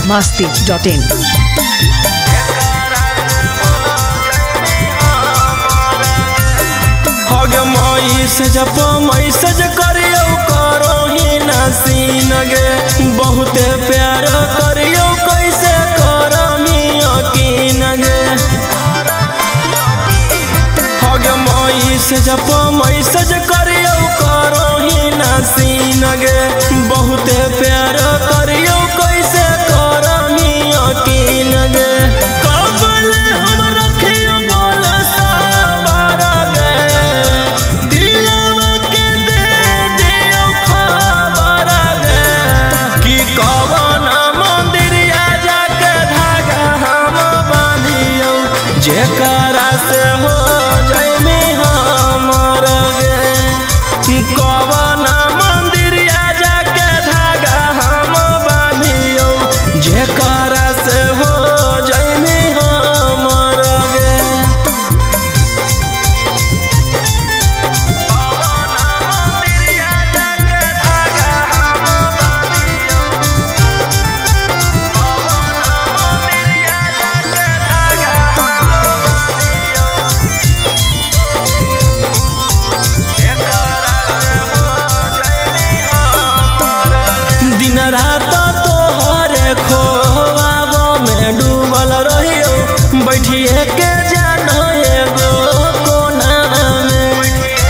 biharmasti.in message करियो करो ही नसीन गे बहुते प्यार करियो कैसे करमी यकीन गे मैसेज करियो करो ही नसीन गे बहुते प्यार करियो कैसे करमी यकीन गे जेकरा से हो जइमे हमर गे कवन मंदिरिया जाके धागा हम बांधियो जेकरा से हो जइमे हमर गे रात तोहरे खोआब में डूबल रहियो बैठिए के जानो एगो कोना में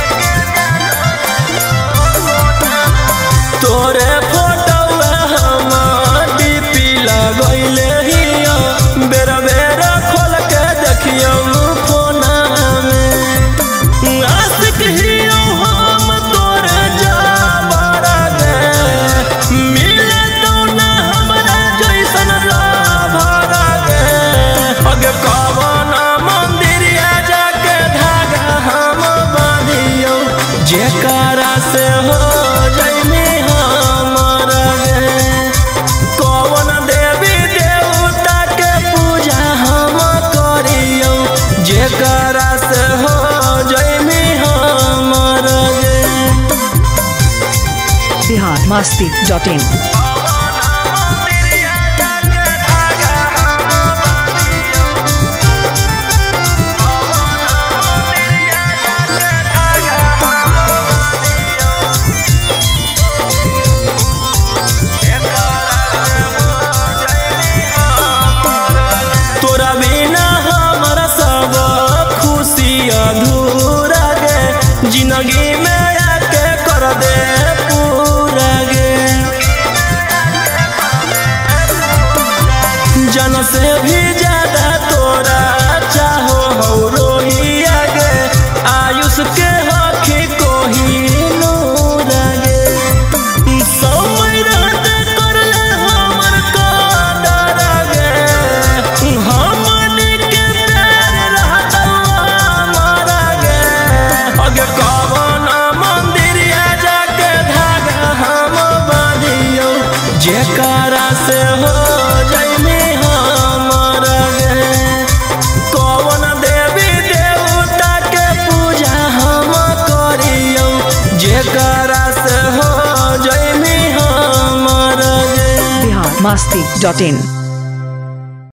तोरे फोटो हम डीपी लगैले हियो बेर बेर खोल के देखियो फोना में आशिक हियो हम तोरे जाबरा गे जेकरा से हो जइमे हमर गे कौन देवी देवता के पूजा हम करियो जेकरा से हो जइमे हमर गे biharmasti.in अधूरा गे जिंदगी में आके कर दे पूरा गे जन से भी ज्यादा तोरा चाहो हो रोहिया गे आयुष के हखी कोही नूरा गे समय रहते कर ले हमर कदर गे हमनी के प्यार रहता कवन मंदिरिया जाके धागा हम बांधियो जेकरा से हो जइमे हमर गे कवन देवी देवता के पूजा हम करियो जेकरा से हो जइमे हमर गे biharmasti.in